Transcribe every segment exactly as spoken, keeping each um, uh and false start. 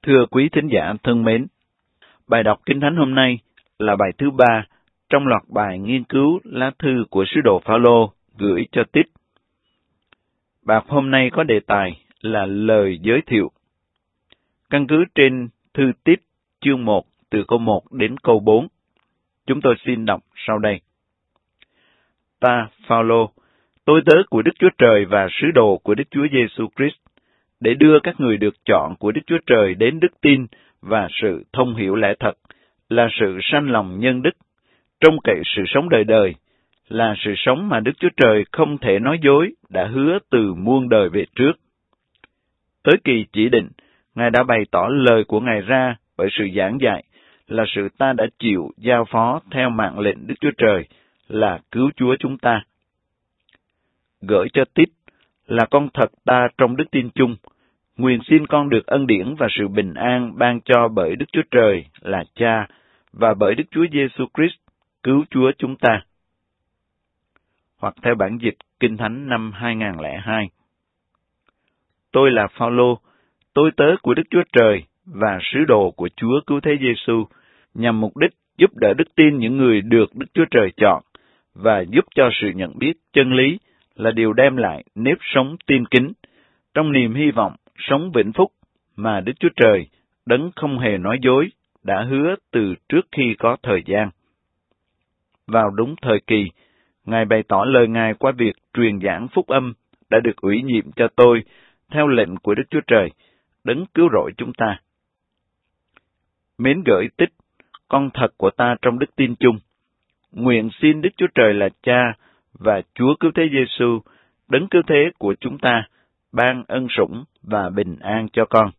Thưa quý thính giả thân mến, bài đọc Kinh Thánh hôm nay là bài thứ ba trong loạt bài nghiên cứu lá thư của sứ đồ Phao-lô gửi cho Tít. Bài hôm nay có đề tài là lời giới thiệu. Căn cứ trên thư Tít chương một từ câu một đến câu bốn, chúng tôi xin đọc sau đây. Ta, Phao-lô, tôi tớ của Đức Chúa Trời và sứ đồ của Đức Chúa Giêsu Christ, để đưa các người được chọn của Đức Chúa Trời đến đức tin và sự thông hiểu lẽ thật, là sự sanh lòng nhân đức, trông cậy sự sống đời đời, là sự sống mà Đức Chúa Trời không thể nói dối, đã hứa từ muôn đời về trước. Tới kỳ chỉ định, Ngài đã bày tỏ lời của Ngài ra bởi sự giảng dạy, là sự ta đã chịu giao phó theo mạng lệnh Đức Chúa Trời, là cứu Chúa chúng ta. Gửi cho Tít là con thật ta trong đức tin chung, nguyện xin con được ân điển và sự bình an ban cho bởi Đức Chúa Trời là Cha và bởi Đức Chúa Giêsu Christ, cứu Chúa chúng ta. Hoặc theo bản dịch Kinh Thánh năm hai nghìn không trăm lẻ hai. Tôi là Phao-lô, tôi tớ của Đức Chúa Trời và sứ đồ của Chúa Cứu Thế Giêsu, nhằm mục đích giúp đỡ đức tin những người được Đức Chúa Trời chọn và giúp cho sự nhận biết chân lý là điều đem lại nếp sống tin kính, trong niềm hy vọng sống vĩnh phúc mà Đức Chúa Trời, đấng không hề nói dối, đã hứa từ trước khi có thời gian. Vào đúng thời kỳ, Ngài bày tỏ lời Ngài qua việc truyền giảng phúc âm đã được ủy nhiệm cho tôi theo lệnh của Đức Chúa Trời, đấng cứu rỗi chúng ta. Mến gửi Tít, con thật của ta trong đức tin chung, nguyện xin Đức Chúa Trời là Cha và Chúa Cứu Thế Giêsu, đấng cứu thế của chúng ta, ban ân sủng và bình an cho con.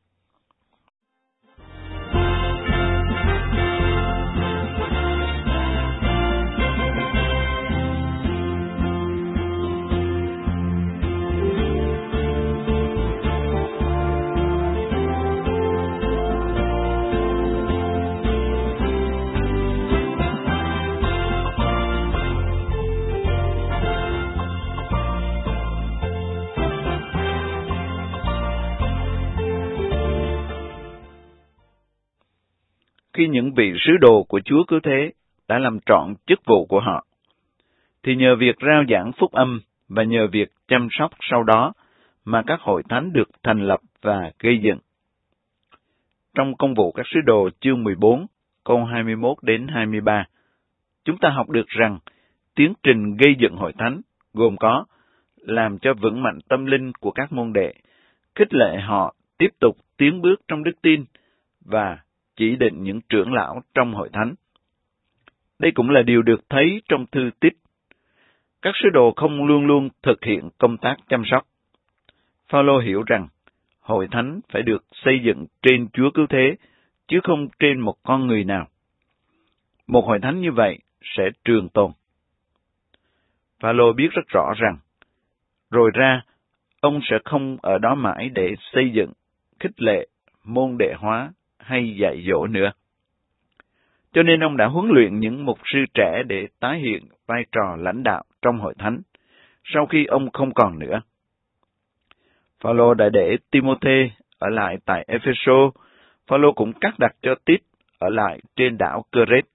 Khi những vị sứ đồ của Chúa Cứu Thế đã làm trọn chức vụ của họ, thì nhờ việc rao giảng phúc âm và nhờ việc chăm sóc sau đó mà các hội thánh được thành lập và gây dựng. Trong công vụ các sứ đồ chương mười bốn, câu hai mươi mốt đến hai mươi ba, chúng ta học được rằng tiến trình gây dựng hội thánh gồm có làm cho vững mạnh tâm linh của các môn đệ, khích lệ họ tiếp tục tiến bước trong đức tin và chỉ định những trưởng lão trong hội thánh. Đây cũng là điều được thấy trong thư Tít. Các sứ đồ không luôn luôn thực hiện công tác chăm sóc. Phao-lô hiểu rằng hội thánh phải được xây dựng trên Chúa Cứu Thế, chứ không trên một con người nào. Một hội thánh như vậy sẽ trường tồn. Phao-lô biết rất rõ rằng, rồi ra, ông sẽ không ở đó mãi để xây dựng, khích lệ, môn đệ hóa hay dạy dỗ nữa. Cho nên ông đã huấn luyện những mục sư trẻ để tái hiện vai trò lãnh đạo trong hội thánh, sau khi ông không còn nữa. Phao-lô đã để Ti-mô-thê ở lại tại Ê-phê-sô, Phao-lô cũng cắt đặt cho Tít ở lại trên đảo Cơ-rết.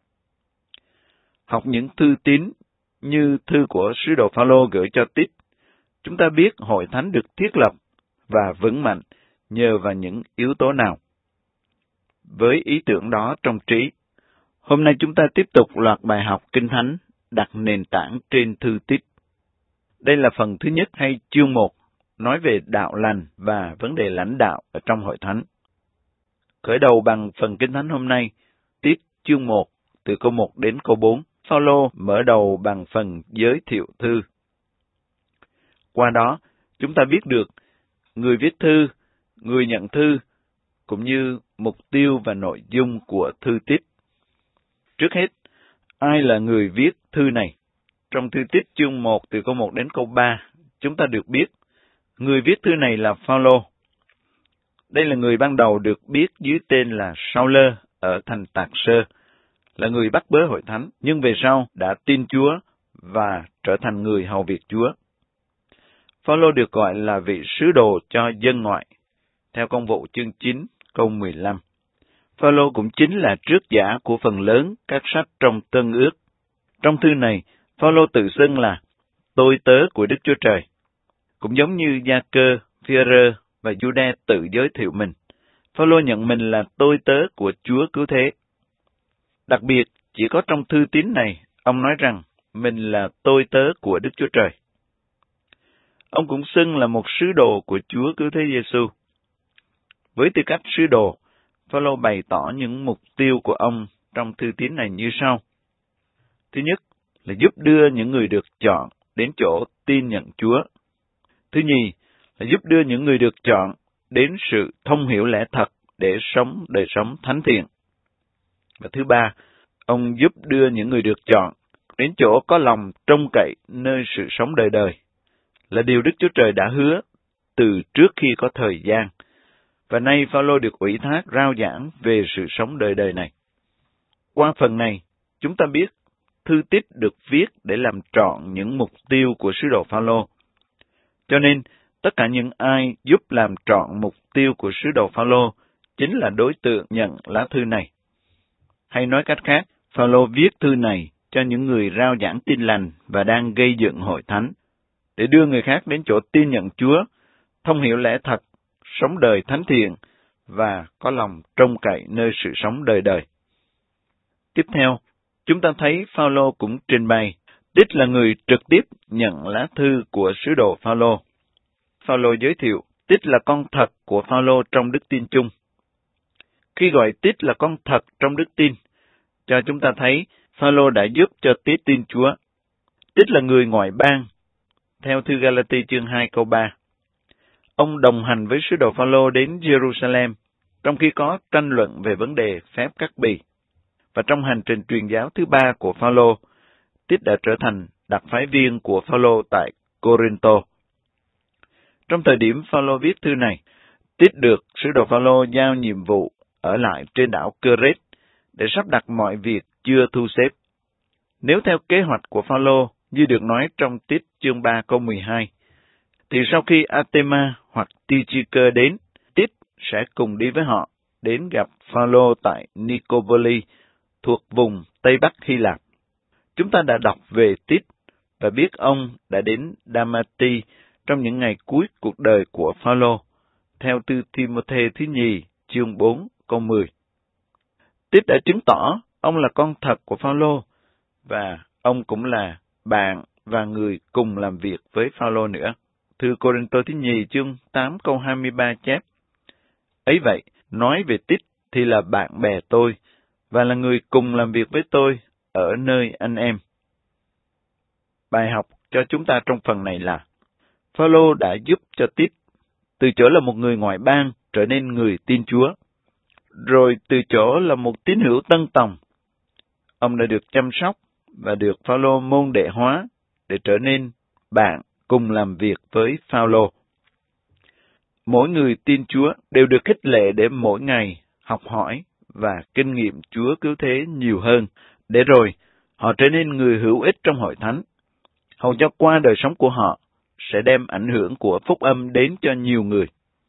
Học những thư tín như thư của sứ đồ Phao-lô gửi cho Tít, chúng ta biết hội thánh được thiết lập và vững mạnh nhờ vào những yếu tố nào. Với ý tưởng đó trong trí, hôm nay chúng ta tiếp tục loạt bài học Kinh Thánh đặt nền tảng trên thư Tít. Đây là phần thứ nhất hay chương một, nói về đạo lành và vấn đề lãnh đạo ở trong hội thánh. Khởi đầu bằng phần Kinh Thánh hôm nay, Tít chương một, từ câu một đến câu bốn, Phao-lô mở đầu bằng phần giới thiệu thư. Qua đó, chúng ta biết được người viết thư, người nhận thư, cũng như mục tiêu và nội dung của thư Tít. Trước hết, ai là người viết thư này? Trong thư Tít chương một từ câu một đến câu ba, chúng ta được biết, người viết thư này là Phao-lô. Đây là người ban đầu được biết dưới tên là Sao-lơ ở thành Tạc Sơ, là người bắt bớ hội thánh, nhưng về sau đã tin Chúa và trở thành người hầu việc Chúa. Phao-lô được gọi là vị sứ đồ cho dân ngoại, theo công vụ chương chín, câu mười lăm. Phaolô cũng chính là trước giả của phần lớn các sách trong Tân Ước. Trong thư này, Phaolô tự xưng là tôi tớ của Đức Chúa Trời. Cũng giống như Gia-cơ, Phi-e-rơ và Giu-đa tự giới thiệu mình, Phaolô nhận mình là tôi tớ của Chúa Cứu Thế. Đặc biệt, chỉ có trong thư tín này, ông nói rằng mình là tôi tớ của Đức Chúa Trời. Ông cũng xưng là một sứ đồ của Chúa Cứu Thế Giê-xu. Với tư cách sứ đồ, Phaolô bày tỏ những mục tiêu của ông trong thư tín này như sau. Thứ nhất là giúp đưa những người được chọn đến chỗ tin nhận Chúa. Thứ nhì là giúp đưa những người được chọn đến sự thông hiểu lẽ thật để sống đời sống thánh thiện. Và thứ ba, ông giúp đưa những người được chọn đến chỗ có lòng trông cậy nơi sự sống đời đời, là điều Đức Chúa Trời đã hứa từ trước khi có thời gian. Và nay Phaolô được ủy thác rao giảng về sự sống đời đời này. Qua phần này, chúng ta biết thư tín được viết để làm trọn những mục tiêu của sứ đồ Phaolô. Cho nên, tất cả những ai giúp làm trọn mục tiêu của sứ đồ Phaolô chính là đối tượng nhận lá thư này. Hay nói cách khác, Phaolô viết thư này cho những người rao giảng tin lành và đang gây dựng hội thánh, để đưa người khác đến chỗ tin nhận Chúa, thông hiểu lẽ thật, sống đời thánh thiện và có lòng trông cậy nơi sự sống đời đời. Tiếp theo, chúng ta thấy Phaolô cũng trình bày Tít là người trực tiếp nhận lá thư của sứ đồ Phaolô. Phaolô giới thiệu Tít là con thật của Phaolô trong đức tin chung. Khi gọi Tít là con thật trong đức tin, cho chúng ta thấy Phaolô đã giúp cho Tít tin Chúa. Tít là người ngoại bang, theo thư Galati chương hai câu ba. Ông đồng hành với sứ đồ Phaolô đến Jerusalem, trong khi có tranh luận về vấn đề phép cắt bì. Và trong hành trình truyền giáo thứ ba của Phaolô, Tít đã trở thành đặc phái viên của Phaolô tại Cô-rinh-tô. Trong thời điểm Phaolô viết thư này, Tít được sứ đồ Phaolô giao nhiệm vụ ở lại trên đảo Cơ-rết để sắp đặt mọi việc chưa thu xếp. Nếu theo kế hoạch của Phaolô như được nói trong Tít chương ba câu mười hai, thì sau khi Artema hoặc Tychicơ đến, Tít sẽ cùng đi với họ đến gặp Phaolô tại Nicopoli, thuộc vùng Tây Bắc Hy Lạp. Chúng ta đã đọc về Tít và biết ông đã đến Đa-ma-ti trong những ngày cuối cuộc đời của Phaolô, theo thư Thi-mô-thê thứ nhì chương bốn câu mười. Tít đã chứng tỏ ông là con thật của Phaolô và ông cũng là bạn và người cùng làm việc với Phaolô nữa. Thư Cô-rinh-tô thứ nhì chương tám câu hai mươi ba chép: Ấy vậy, nói về Tít thì là bạn bè tôi và là người cùng làm việc với tôi ở nơi anh em. Bài học cho chúng ta trong phần này là Phaolô đã giúp cho Tít từ chỗ là một người ngoại bang trở nên người tin Chúa, rồi từ chỗ là một tín hữu tân tòng, ông đã được chăm sóc và được Phaolô môn đệ hóa để trở nên bạn cùng làm việc với Phaolô. Mỗi người tin Chúa đều được khích lệ để mỗi ngày học hỏi và kinh nghiệm Chúa Cứu Thế nhiều hơn, để rồi họ trở nên người hữu ích trong hội thánh, hầu cho qua đời sống của họ sẽ đem ảnh hưởng của phúc âm đến cho nhiều người.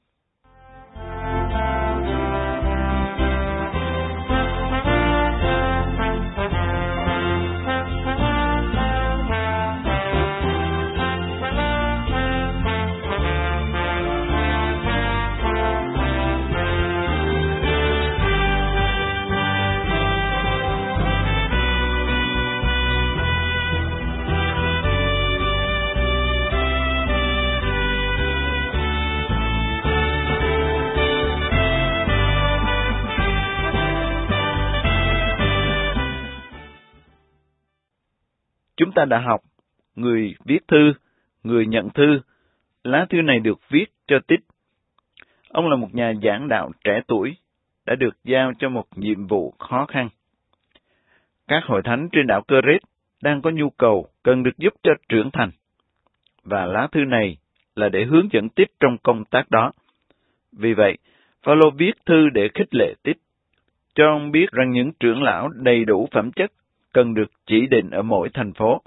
Chúng ta đã học người viết thư, người nhận thư. Lá thư này được viết cho Tít. Ông là một nhà giảng đạo trẻ tuổi, đã được giao cho một nhiệm vụ khó khăn. Các hội thánh trên đảo Cơ-rết đang có nhu cầu cần được giúp cho trưởng thành, và lá thư này là để hướng dẫn Tít trong công tác đó. Vì vậy, Phaolô viết thư để khích lệ Tít, cho ông biết rằng những trưởng lão đầy đủ phẩm chất cần được chỉ định ở mỗi thành phố.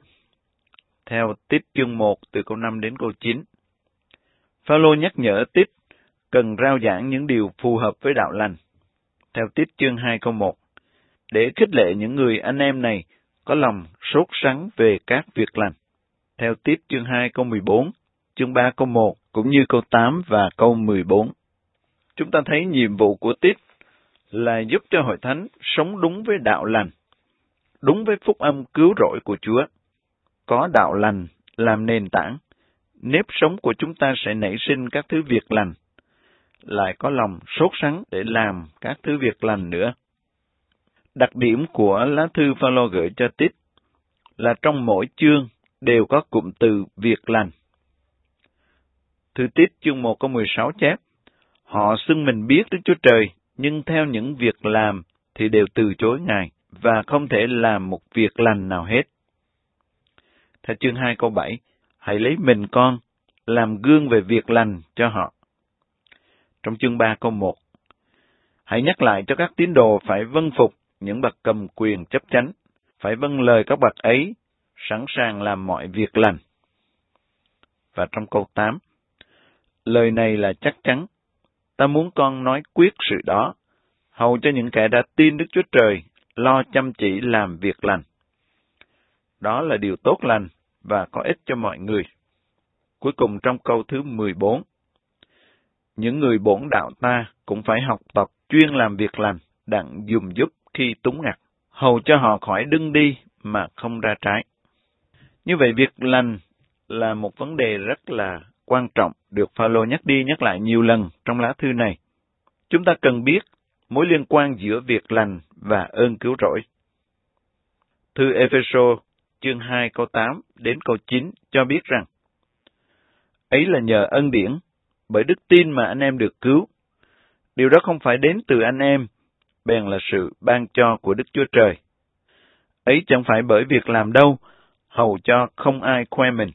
Theo Tít chương một từ câu năm đến câu chín, Phaolô nhắc nhở Tít cần rao giảng những điều phù hợp với đạo lành. Theo Tít chương hai câu một, để khích lệ những người anh em này có lòng sốt sắng về các việc lành. Theo Tít chương hai câu mười bốn, chương ba câu một, cũng như câu tám và câu mười bốn. Chúng ta thấy nhiệm vụ của Tít là giúp cho hội thánh sống đúng với đạo lành, đúng với phúc âm cứu rỗi của Chúa. Có đạo lành làm nền tảng, nếp sống của chúng ta sẽ nảy sinh các thứ việc lành, lại có lòng sốt sắng để làm các thứ việc lành nữa. Đặc điểm của lá thư Phaolô gửi cho Tít là trong mỗi chương đều có cụm từ việc lành. Thư Tít chương một câu mười sáu chép, họ xưng mình biết Đức Chúa Trời, nhưng theo những việc làm thì đều từ chối Ngài, và không thể làm một việc lành nào hết. Theo chương hai câu bảy, hãy lấy mình con, làm gương về việc lành cho họ. Trong chương ba câu một, hãy nhắc lại cho các tín đồ phải vâng phục những bậc cầm quyền chấp chánh, phải vâng lời các bậc ấy, sẵn sàng làm mọi việc lành. Và trong câu tám, lời này là chắc chắn, ta muốn con nói quyết sự đó, hầu cho những kẻ đã tin Đức Chúa Trời lo chăm chỉ làm việc lành. Đó là điều tốt lành và có ích cho mọi người. Cuối cùng trong câu thứ mười bốn, những người bổn đạo ta cũng phải học tập chuyên làm việc lành, đặng dùng giúp khi túng ngặt, hầu cho họ khỏi đưng đi mà không ra trái. Như vậy việc lành là một vấn đề rất là quan trọng, được Phaolô nhắc đi nhắc lại nhiều lần trong lá thư này. Chúng ta cần biết mối liên quan giữa việc lành và ơn cứu rỗi. Thư Ê-phê-sô chương hai câu tám đến câu chín cho biết rằng, ấy là nhờ ân điển, bởi đức tin mà anh em được cứu. Điều đó không phải đến từ anh em, bèn là sự ban cho của Đức Chúa Trời. Ấy chẳng phải bởi việc làm đâu, hầu cho không ai khoe mình.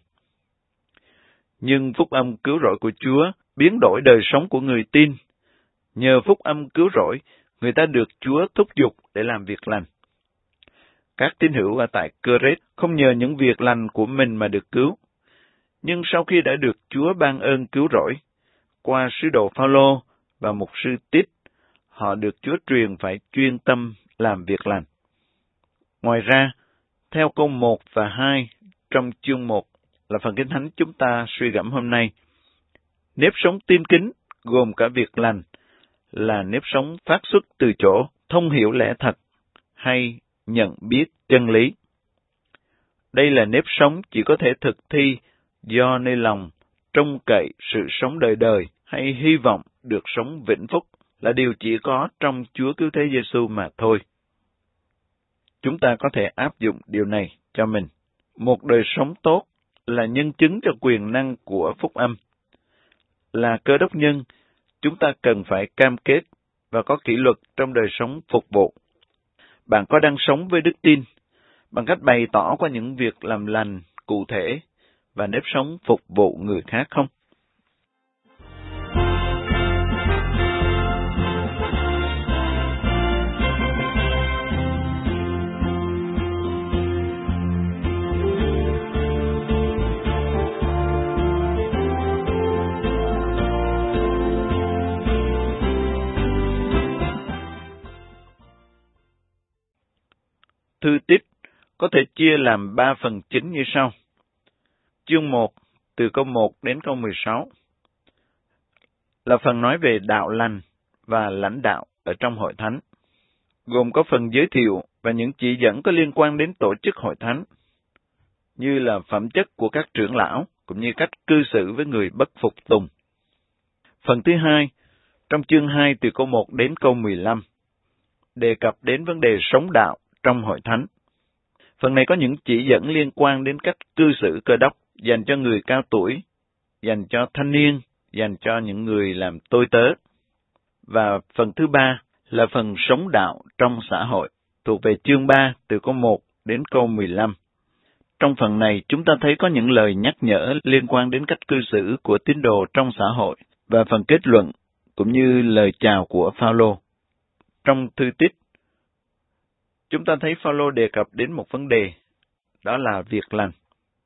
Nhưng phúc âm cứu rỗi của Chúa biến đổi đời sống của người tin. Nhờ phúc âm cứu rỗi, người ta được Chúa thúc giục để làm việc lành. Các tín hữu ở tại Cơ-rết không nhờ những việc lành của mình mà được cứu. Nhưng sau khi đã được Chúa ban ơn cứu rỗi, qua sứ đồ Phaolô và mục sư Tít, họ được Chúa truyền phải chuyên tâm làm việc lành. Ngoài ra, theo câu một và hai trong chương một là phần Kinh Thánh chúng ta suy gẫm hôm nay, nếp sống tin kính gồm cả việc lành là nếp sống phát xuất từ chỗ thông hiểu lẽ thật hay nhận biết chân lý. Đây là nếp sống chỉ có thể thực thi do nơi lòng trông cậy sự sống đời đời hay hy vọng được sống vĩnh phúc, là điều chỉ có trong Chúa Cứu Thế Giêsu mà thôi. Chúng ta có thể áp dụng điều này cho mình. Một đời sống tốt là nhân chứng cho quyền năng của phúc âm. Là Cơ đốc nhân, chúng ta cần phải cam kết và có kỷ luật trong đời sống phục vụ. Bạn có đang sống với đức tin, bằng cách bày tỏ qua những việc làm lành cụ thể và nếp sống phục vụ người khác không? Thư Tít có thể chia làm ba phần chính như sau. Chương một, từ câu một đến câu mười sáu, là phần nói về đạo lành và lãnh đạo ở trong hội thánh, gồm có phần giới thiệu và những chỉ dẫn có liên quan đến tổ chức hội thánh, như là phẩm chất của các trưởng lão, cũng như cách cư xử với người bất phục tùng. Phần thứ hai, trong chương hai từ câu một đến câu mười lăm, đề cập đến vấn đề sống đạo trong hội thánh. Phần này có những chỉ dẫn liên quan đến cách cư xử Cơ đốc, dành cho người cao tuổi, dành cho thanh niên, dành cho những người làm tôi tớ. Và phần thứ ba là phần sống đạo trong xã hội, thuộc về chương ba từ câu một đến câu mười lăm. Trong phần này, chúng ta thấy có những lời nhắc nhở liên quan đến cách cư xử của tín đồ trong xã hội, và phần kết luận, cũng như lời chào của Phaolô. Trong thư Tít, chúng ta thấy Phaolô đề cập đến một vấn đề, đó là việc lành.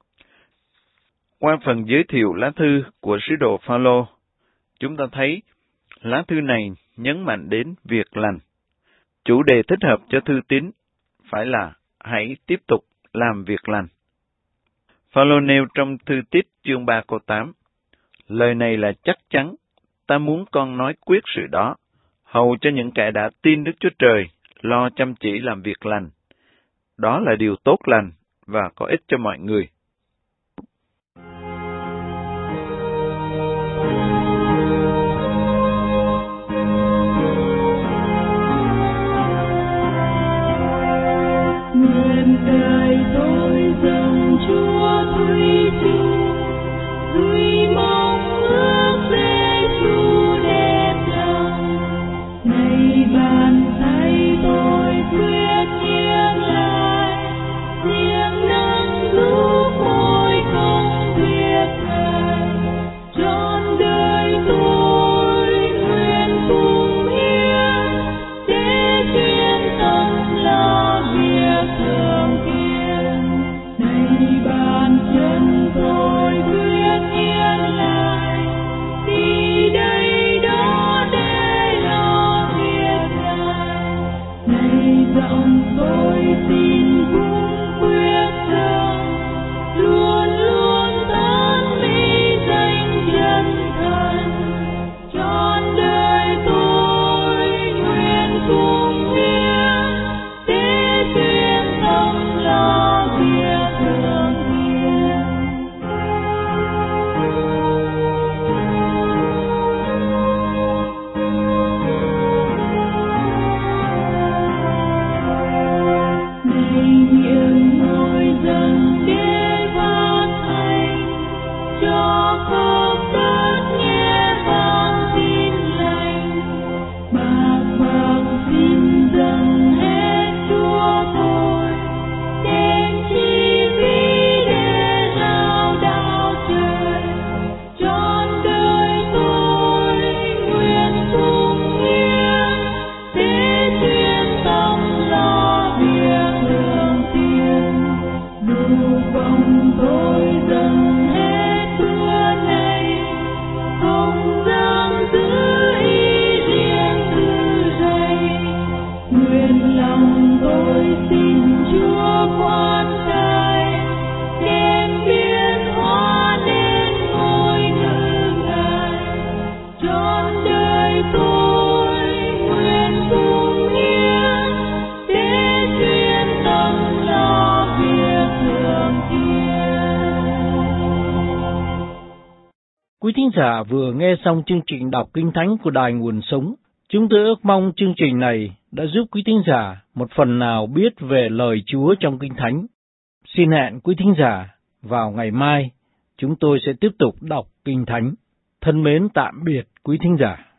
Qua phần giới thiệu lá thư của sứ đồ Phaolô, chúng ta thấy lá thư này nhấn mạnh đến việc lành. Chủ đề thích hợp cho thư tín phải là hãy tiếp tục làm việc lành. Phao-lô nêu trong thư Tít chương ba câu tám, lời này là chắc chắn, ta muốn con nói quyết sự đó, hầu cho những kẻ đã tin Đức Chúa Trời, lo chăm chỉ làm việc lành. Đó là điều tốt lành và có ích cho mọi người. Nguyện đời tôi dâng Chúa quý Chúa, duy mong ước Giê-xu đẹp lòng. Này bàn tay tôi quyết nghiêng lại, siêng năng giúp mỗi công việc Ngài. Trọn đời tôi nguyện cùng hiến, để chuyên tâm lo việc thường kiên. Này bàn chân tôi quyết nghiêng lại, đi đây đó để lo việc Ngài. Này giọng tôi xin cũng quyết tâm, luôn luôn tán mỹ danh chân thần. Trọn đời tôi nguyện cùng hiến, để chuyên tâm lo việc thường kiên. Này miệng tôi dâng để phát thanh, cho khóc tất nghe vang tin lành. Bạc bạc xin dâng hết Chúa tôi, đem chi phí để rao đạo trời. Trọn đời tôi nguyện cùng hiến, để chuyên tâm lo việc thường tiên. Đủ vòng tôi dâng hết bữa nay, không dám giữ ý riêng tư dày. Nguyện lòng tôi xin Chúa khoan thai, đem biến hóa đến ngôi ngự Ngài. Trọn đời tôi nguyện cùng hiến, để chuyên tâm lo việc thường kiên. Quý thính giả vừa nghe xong chương trình đọc Kinh Thánh của Đài Nguồn Sống. Chúng tôi ước mong chương trình này đã giúp quý thính giả một phần nào biết về lời Chúa trong Kinh Thánh. Xin hẹn quý thính giả vào ngày mai, chúng tôi sẽ tiếp tục đọc Kinh Thánh. Thân mến tạm biệt quý thính giả.